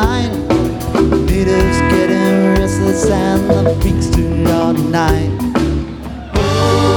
line. Natives getting restless and the freaks turn out at night. Oh,